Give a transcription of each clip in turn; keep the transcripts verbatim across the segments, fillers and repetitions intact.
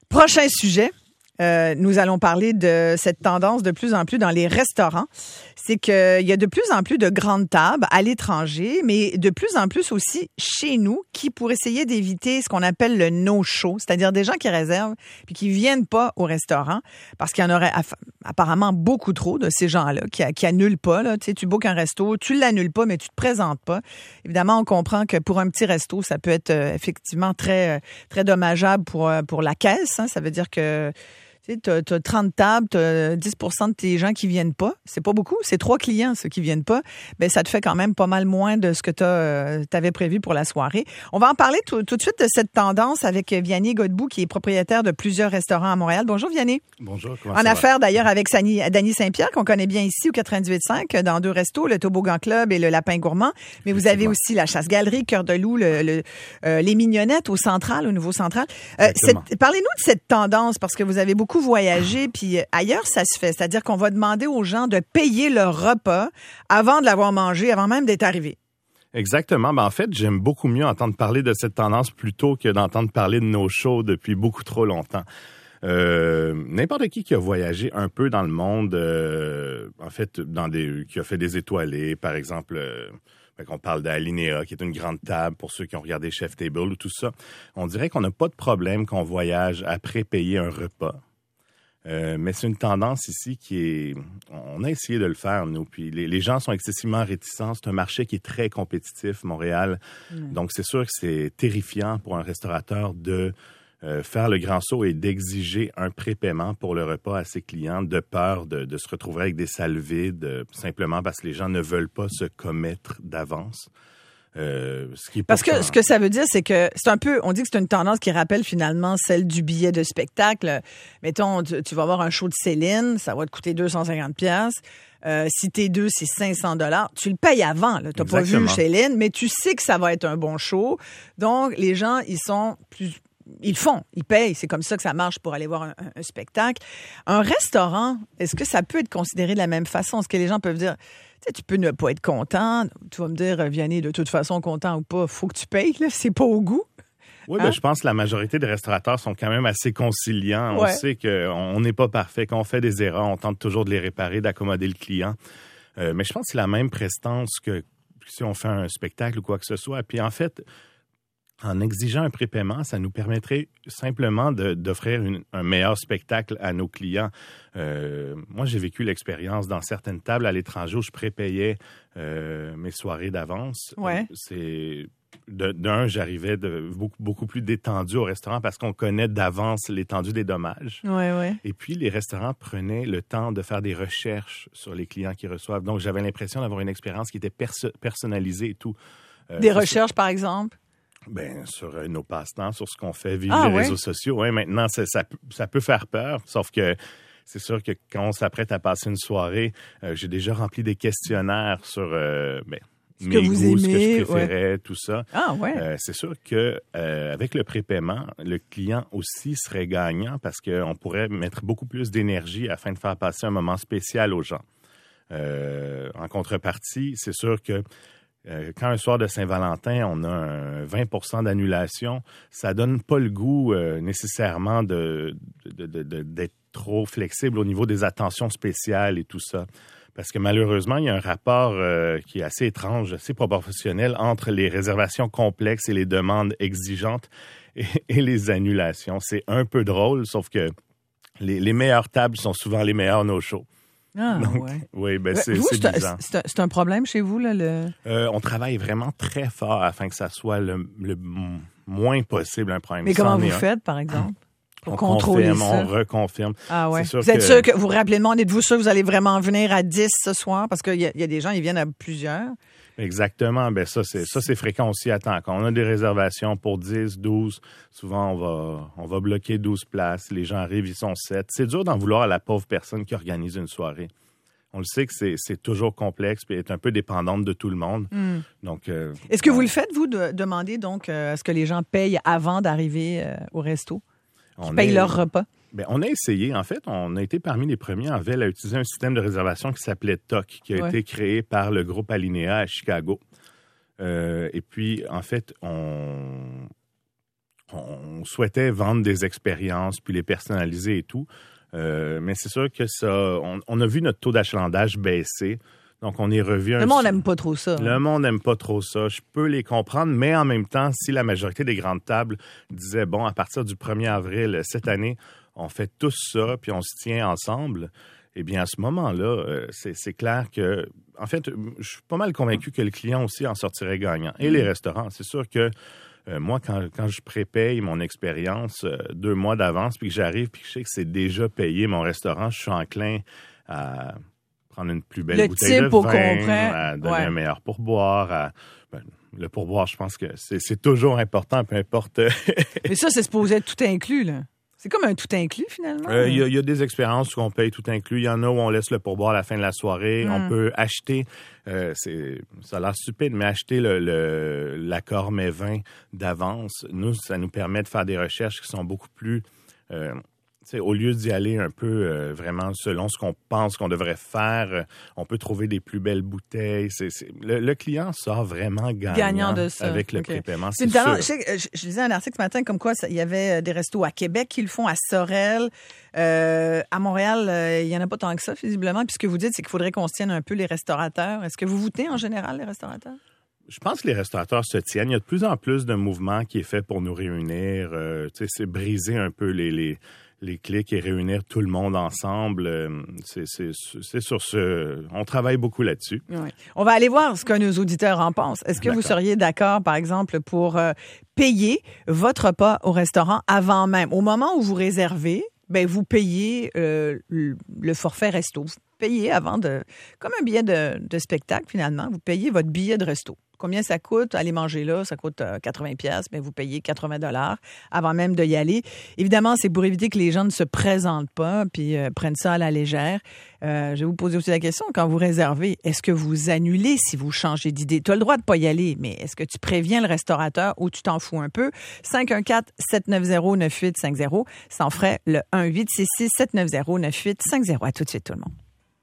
Prochain sujet. Euh, nous allons parler de cette tendance de plus en plus dans les restaurants. C'est qu'il y a de plus en plus de grandes tables à l'étranger, mais de plus en plus aussi chez nous qui, pour essayer d'éviter ce qu'on appelle le no-show, c'est-à-dire des gens qui réservent puis qui viennent pas au restaurant parce qu'il y en aurait aff- apparemment beaucoup trop de ces gens-là qui, qui annulent pas. Là. Tu sais, tu bookes un resto, tu l'annules pas, mais tu te présentes pas. Évidemment, on comprend que pour un petit resto, ça peut être euh, effectivement très, très dommageable pour, euh, pour la caisse. Hein. Ça veut dire que tu as, as trente tables, tu as dix pour cent de tes gens qui viennent pas. C'est pas beaucoup. C'est trois clients, ceux qui viennent pas. Ben, ça te fait quand même pas mal moins de ce que tu euh, avais prévu pour la soirée. On va en parler tout, tout de suite de cette tendance avec Vianney Godbout, qui est propriétaire de plusieurs restaurants à Montréal. Bonjour, Vianney. Bonjour. Comment en ça affaires, va? d'ailleurs, avec Sani, Dany Saint-Pierre, qu'on connaît bien ici au quatre-vingt-dix cinq, dans deux restos, le Toboggan Club et le Lapin Gourmand. Mais vous avez aussi la Chasse-Galerie, Cœur de Loup, le, le, euh, les Mignonnettes au Central, au Nouveau Central. Euh, cette, parlez-nous de cette tendance, parce que vous avez beaucoup voyagé. Puis ailleurs, ça se fait. C'est-à-dire qu'on va demander aux gens de payer leur repas avant de l'avoir mangé, avant même d'être arrivé. Exactement. Ben, en fait, j'aime beaucoup mieux entendre parler de cette tendance plutôt que d'entendre parler de nos shows depuis beaucoup trop longtemps. Euh, n'importe qui qui a voyagé un peu dans le monde, euh, en fait, dans des, qui a fait des étoilés, par exemple, euh, on parle d'Alinea, qui est une grande table pour ceux qui ont regardé Chef Table ou tout ça. On dirait qu'on n'a pas de problème qu'on voyage après payer un repas. Euh, mais c'est une tendance ici qui est... On a essayé de le faire, nous, puis les, les gens sont excessivement réticents. C'est un marché qui est très compétitif, Montréal. Mmh. Donc, c'est sûr que c'est terrifiant pour un restaurateur de euh, faire le grand saut et d'exiger un prépaiement pour le repas à ses clients, de peur de, de se retrouver avec des salles vides, euh, simplement parce que les gens ne veulent pas se commettre d'avance. Euh, ce qui est Parce que pourtant... ce que ça veut dire, c'est que c'est un peu, on dit que c'est une tendance qui rappelle finalement celle du billet de spectacle. Mettons, tu, tu vas voir un show de Céline, ça va te coûter deux cent cinquante piastres. Euh, si t'es deux, c'est cinq cents dollars. Tu le payes avant, là. T'as pas vu Céline, mais tu sais que ça va être un bon show. Donc, les gens, ils sont plus... Ils le font, ils payent. C'est comme ça que ça marche pour aller voir un, un, un spectacle. Un restaurant, est-ce que ça peut être considéré de la même façon? Est-ce que les gens peuvent dire... Tu sais, tu peux ne pas être content. Tu vas me dire, Vianney, de toute façon, content ou pas, faut que tu payes, là. C'est pas au goût. Oui, hein? ben, je pense que la majorité des restaurateurs sont quand même assez conciliants. Ouais. On sait qu'on n'est pas parfait. Quand on fait des erreurs, on tente toujours de les réparer, d'accommoder le client. Euh, mais je pense que c'est la même prestance que si on fait un spectacle ou quoi que ce soit. Puis en fait, en exigeant un prépaiement, ça nous permettrait simplement de, d'offrir une, un meilleur spectacle à nos clients. Euh, moi, j'ai vécu l'expérience dans certaines tables à l'étranger où je prépayais euh, mes soirées d'avance. Ouais. C'est de, d'un, j'arrivais de, beaucoup, beaucoup plus détendu au restaurant parce qu'on connaît d'avance l'étendue des dommages. Ouais, ouais. Et puis, les restaurants prenaient le temps de faire des recherches sur les clients qu'ils reçoivent. Donc, j'avais l'impression d'avoir une expérience qui était perso- personnalisée et tout. Euh, des recherches, par exemple? Ben, sur euh, nos passe-temps, sur ce qu'on fait, vivre ah, les ouais? réseaux sociaux. Ouais, maintenant, ça, ça, ça peut faire peur, sauf que c'est sûr que quand on s'apprête à passer une soirée, euh, j'ai déjà rempli des questionnaires sur euh, ben, ce mes que vous goûts, aimez, ce que je préférais, ouais. tout ça. Ah, ouais. Euh, c'est sûr que euh, avec le prépaiement, le client aussi serait gagnant parce qu'on pourrait mettre beaucoup plus d'énergie afin de faire passer un moment spécial aux gens. Euh, en contrepartie, c'est sûr que Euh, quand un soir de Saint-Valentin, on a un vingt pour cent d'annulation, ça donne pas le goût euh, nécessairement de, de, de, de, d'être trop flexible au niveau des attentions spéciales et tout ça. Parce que malheureusement, il y a un rapport euh, qui est assez étrange, assez proportionnel entre les réservations complexes et les demandes exigeantes et, et les annulations. C'est un peu drôle, sauf que les, les meilleures tables sont souvent les meilleurs no-shows. Ah, Donc, ouais. oui, ben c'est, vous, c'est, c'est, bizarre. C'est, un, c'est un problème chez vous, là? Le... Euh, on travaille vraiment très fort afin que ça soit le, le moins possible un problème. Mais comment vous un. faites, par exemple? Pour on contrôler confirme, ça? on reconfirme. Ah ouais. C'est sûr vous êtes que... sûr que vous rappelez le monde? Êtes-vous sûr que vous allez vraiment venir à dix ce soir? Parce qu'il y, y a des gens, ils viennent à plusieurs. Exactement. Ben ça, c'est ça, c'est fréquent aussi à temps. Quand on a des réservations pour dix, douze, souvent on va on va bloquer douze places. Les gens arrivent, ils sont sept. C'est dur d'en vouloir à la pauvre personne qui organise une soirée. On le sait que c'est, c'est toujours complexe et est un peu dépendante de tout le monde. Mm. Donc, euh, Est-ce que on... vous le faites, vous, de demander donc euh, à ce que les gens payent avant d'arriver euh, au resto? Qu'ils payent est... leur repas? Bien, on a essayé. En fait, on a été parmi les premiers en ville à utiliser un système de réservation qui s'appelait T O C, qui a ouais. été créé par le groupe Alinea à Chicago. Euh, et puis, en fait, on... on souhaitait vendre des expériences puis les personnaliser et tout. Euh, mais c'est sûr que ça, on, on a vu notre taux d'achalandage baisser. Donc, on est revu un... Le monde n'aime pas trop ça. Le hein. monde n'aime pas trop ça. Je peux les comprendre, mais en même temps, si la majorité des grandes tables disaient, bon, à partir du premier avril cette année, on fait tous ça, puis on se tient ensemble, eh bien, à ce moment-là, euh, c'est, c'est clair que... En fait, je suis pas mal convaincu que le client aussi en sortirait gagnant. Et les restaurants, c'est sûr que Euh, moi, quand, quand je prépaye mon expérience euh, deux mois d'avance, puis que j'arrive, puis que je sais que c'est déjà payé mon restaurant, je suis enclin à prendre une plus belle le bouteille de type au vin, complet. à donner Ouais. un meilleur pourboire. À, ben, le pourboire, je pense que c'est, c'est toujours important, peu importe. Mais ça, c'est supposé être tout inclus, là. C'est comme un tout inclus, finalement. Il euh, y, y a des expériences où on paye tout inclus. Il y en a où on laisse le pourboire à la fin de la soirée. Mm. On peut acheter, euh, c'est, ça a l'air stupide, mais acheter le, le, l'accord mets vin d'avance, nous, ça nous permet de faire des recherches qui sont beaucoup plus... Euh, au lieu d'y aller un peu euh, vraiment selon ce qu'on pense qu'on devrait faire, euh, on peut trouver des plus belles bouteilles. C'est, c'est, le, le client sort vraiment gagnant, gagnant de ça. Avec le okay. prépaiement. C'est c'est sûr. Je, sais, je, je lisais un article ce matin comme quoi il y avait des restos à Québec qui le font, à Sorel. Euh, à Montréal, euh, il n'y en a pas tant que ça, visiblement. Puis ce que vous dites, c'est qu'il faudrait qu'on se tienne un peu les restaurateurs. Est-ce que vous vous tenez en général, les restaurateurs? Je pense que les restaurateurs se tiennent. Il y a de plus en plus de mouvements qui est fait pour nous réunir. Euh, tu sais, c'est briser un peu les... les les clics et réunir tout le monde ensemble. C'est, c'est, c'est sur ce... On travaille beaucoup là-dessus. Oui. On va aller voir ce que nos auditeurs en pensent. Est-ce que d'accord. vous seriez d'accord, par exemple, pour euh, payer votre repas au restaurant avant même? Au moment où vous réservez, ben vous payez euh, le, le forfait resto. Vous payez avant de... Comme un billet de, de spectacle, finalement. Vous payez votre billet de resto. Combien ça coûte? Aller manger là, ça coûte quatre-vingts dollars, mais vous payez quatre-vingts dollars avant même d'y aller. Évidemment, c'est pour éviter que les gens ne se présentent pas puis euh, prennent ça à la légère. Euh, je vais vous poser aussi la question, quand vous réservez, est-ce que vous annulez si vous changez d'idée? Tu as le droit de pas y aller, mais est-ce que tu préviens le restaurateur ou tu t'en fous un peu? cinq un quatre, sept neuf zéro, neuf huit cinq zéro. Ça en ferait le un huit six six, sept neuf zéro, neuf huit cinq zéro. À tout de suite, tout le monde.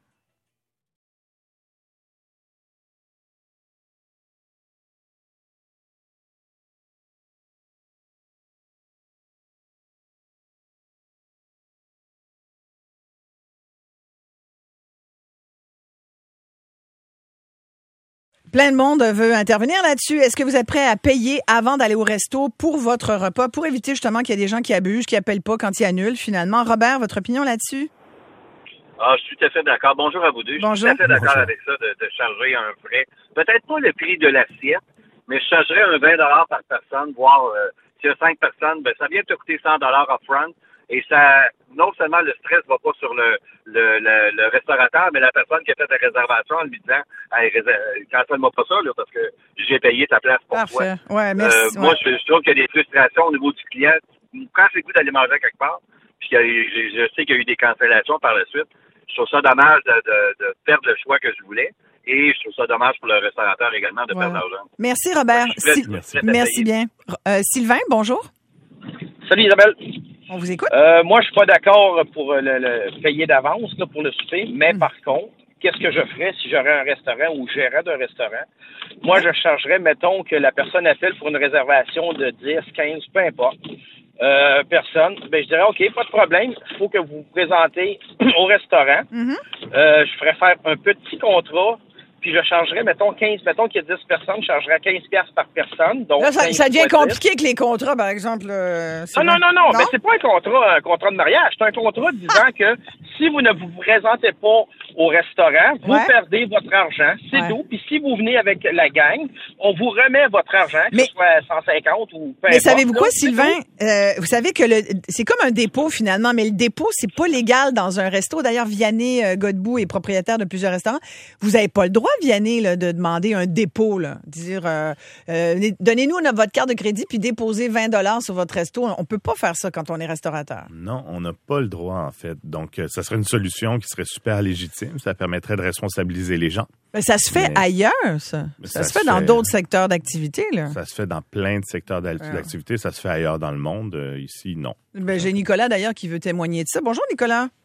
Plein de monde veut intervenir là-dessus. Est-ce que vous êtes prêt à payer avant d'aller au resto pour votre repas, pour éviter justement qu'il y ait des gens qui abusent, qui appellent pas quand ils annulent finalement? Robert, votre opinion là-dessus? Ah, je suis tout à fait d'accord. Bonjour à vous deux. Bonjour. Je suis tout à fait d'accord Bonjour. avec ça, de, de charger un frais. Peut-être pas le prix de l'assiette, mais je chargerais un vingt dollars par personne, voire euh, s'il y a cinq personnes, ben, ça vient te coûter cent dollars upfront. Et ça, non seulement le stress va pas sur le, le, le, le restaurateur, mais la personne qui a fait la réservation en lui disant, hey, cancelle-moi pas ça, là, parce que j'ai payé ta place pour Parfait. toi. Ouais, merci. Euh, ouais. Moi, je, je trouve qu'il y a des frustrations au niveau du client. Quand c'est le goût d'aller manger quelque part, puis je, je sais qu'il y a eu des cancellations par la suite, je trouve ça dommage de, de, de perdre le choix que je voulais. Et je trouve ça dommage pour le restaurateur également de ouais. perdre l'argent. Merci, Robert. Prête, si... Merci. Merci bien. Euh, Sylvain, bonjour. Salut, Isabelle. On vous écoute? Euh, moi, je suis pas d'accord pour le, le payer d'avance là, pour le souper, mais mmh. par contre, qu'est-ce que je ferais si j'aurais un restaurant ou gérant d'un restaurant? Moi, je chargerais, mettons, que la personne appelle pour une réservation de dix, quinze, peu importe, euh, personnes. Ben, je dirais, OK, pas de problème, il faut que vous vous présentez au restaurant. Mmh. Euh, je ferais faire un petit contrat. Puis je chargerais, mettons, quinze, mettons qu'il y a dix personnes, je chargerais quinze dollars par personne. Donc là, ça, ça devient compliqué avec les contrats, par exemple. Euh, non, non, non, non, non, mais c'est pas un contrat, un contrat de mariage. C'est un contrat disant que si vous ne vous présentez pas au restaurant, vous ouais. perdez votre argent. C'est ouais. tout. Puis si vous venez avec la gang, on vous remet votre argent, que mais, ce soit cent cinquante ou peu mais importe. savez-vous quoi, Sylvain? Euh, vous savez que le, c'est comme un dépôt, finalement, mais le dépôt, c'est pas légal dans un resto. D'ailleurs, Vianney euh, Godbout est propriétaire de plusieurs restaurants. Vous n'avez pas le droit, Vianney, là, de demander un dépôt, là. Dire, euh, euh, donnez-nous votre carte de crédit puis déposez vingt dollars sur votre resto. On peut pas faire ça quand on est restaurateur. Non, on n'a pas le droit, en fait. Donc, euh, ça serait une solution qui serait super légitime. Ça permettrait de responsabiliser les gens. Mais ça se fait mais, ailleurs, ça. Ça, ça se fait, fait dans d'autres secteurs d'activité, là. Ça se fait dans plein de secteurs d'activité. Ça se fait ailleurs dans le monde. Euh, ici, non. Ben, j'ai Nicolas, d'ailleurs, qui veut témoigner de ça. Bonjour, Nicolas.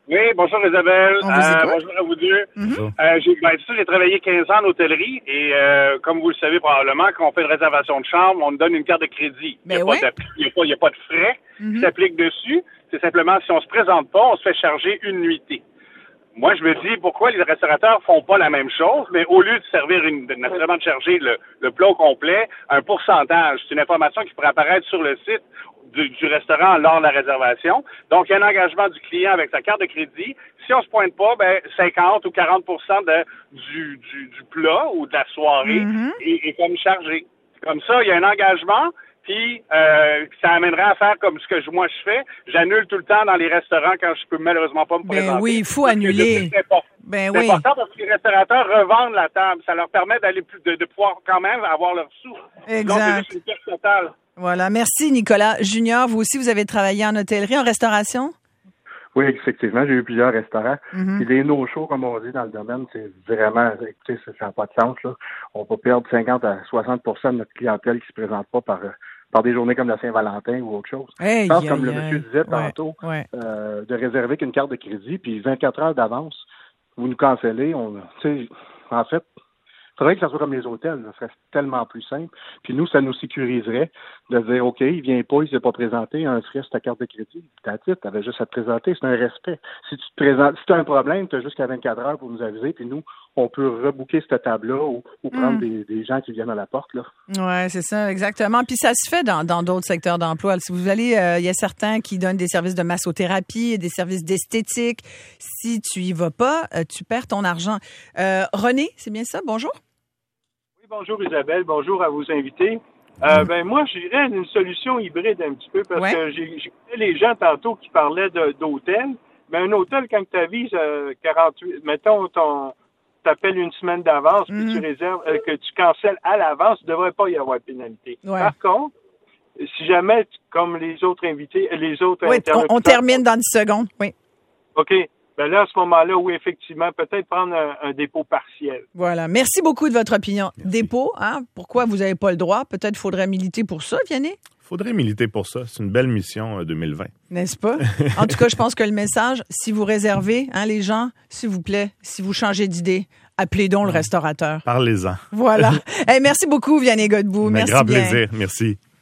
Oui, bonjour Isabelle. On vous écoute. Euh, bonjour à vous deux. Mm-hmm. Euh, j'ai, ben, ça, j'ai travaillé quinze ans en hôtellerie et euh, comme vous le savez probablement, quand on fait une réservation de chambre, on nous donne une carte de crédit. Ben il n'y a, ouais. a, a, a pas de frais Mm-hmm. qui s'appliquent dessus. C'est simplement si on se présente pas, on se fait charger une nuitée. Moi, je me dis pourquoi les restaurateurs font pas la même chose, mais au lieu de servir une, de, naturellement de charger le, le plat au complet, un pourcentage. C'est une information qui pourrait apparaître sur le site du, du restaurant lors de la réservation. Donc, il y a un engagement du client avec sa carte de crédit. Si on se pointe pas, ben cinquante ou quarante pour cent de, du, du, du plat ou de la soirée Mm-hmm. est, est comme chargé. Comme ça, il y a un engagement. Puis, euh, ça amènerait à faire comme ce que je, moi je fais. J'annule tout le temps dans les restaurants quand je peux malheureusement pas me Ben présenter. oui, il faut Parce que annuler. C'est important. Ben C'est oui. important parce que les restaurateurs revendent la table. Ça leur permet d'aller plus, de, de pouvoir quand même avoir leurs sous. Exact. Donc, c'est juste une perte totale. Voilà. Merci, Nicolas Junior. Vous aussi, vous avez travaillé en hôtellerie, en restauration? Oui, effectivement, j'ai eu plusieurs restaurants. Mm-hmm. Puis les no-shows, comme on dit dans le domaine, c'est vraiment, écoutez, ça n'a pas de sens, là. On peut perdre cinquante à soixante pour cent de notre clientèle qui se présente pas par, par des journées comme la Saint-Valentin ou autre chose. Hey, Je pense, aïe, comme le aïe. monsieur disait Ouais, tantôt, ouais. euh, de réserver qu'une carte de crédit, puis vingt-quatre heures d'avance, vous nous cancellez, on, tu sais, en fait, il faudrait que ça soit comme les hôtels, ça serait tellement plus simple. Puis nous, ça nous sécuriserait de dire, OK, il vient pas, il s'est pas présenté, un frais sur ta carte de crédit. T'as titre, t'avais juste à te présenter, c'est un respect. Si tu te présentes, si t'as un problème, t'as jusqu'à vingt-quatre heures pour nous aviser, puis nous, on peut rebooker cette table-là ou, ou prendre Mm. des, des gens qui viennent à la porte, là. Ouais, c'est ça, exactement. Puis ça se fait dans dans d'autres secteurs d'emploi. Si vous allez, il euh, y a certains qui donnent des services de massothérapie, des services d'esthétique. Si tu y vas pas, euh, tu perds ton argent. Euh, René, c'est bien ça? Bonjour. Oui, bonjour Isabelle, bonjour à vos invités. Euh, ben moi, je dirais une solution hybride un petit peu parce Ouais. que j'ai j'écoutais les gens tantôt qui parlaient de- d'hôtel. Ben un hôtel, quand tu avises euh, quarante-huit, mettons ton t'appelles une semaine d'avance, puis Mhm. tu réserves, euh, que tu cancelles à l'avance, il ne devrait pas y avoir de pénalité. Ouais. Par contre, si jamais, tu- comme les autres invités, les autres Oui, on, on interlocuteurs- termine dans dix secondes. Oui. OK. Ben là, à ce moment-là, oui, effectivement, peut-être prendre un, un dépôt partiel. Voilà. Merci beaucoup de votre opinion. Dépôt, hein? Pourquoi vous n'avez pas le droit? Peut-être faudrait militer pour ça, Vianney? Faudrait militer pour ça. C'est une belle mission euh, deux mille vingt. N'est-ce pas? En tout cas, je pense que le message, si vous réservez, hein, les gens, s'il vous plaît, si vous changez d'idée, appelez donc le restaurateur. Parlez-en. Voilà. Hey, merci beaucoup, Vianney Godbout. Un Merci grand bien. plaisir. Merci.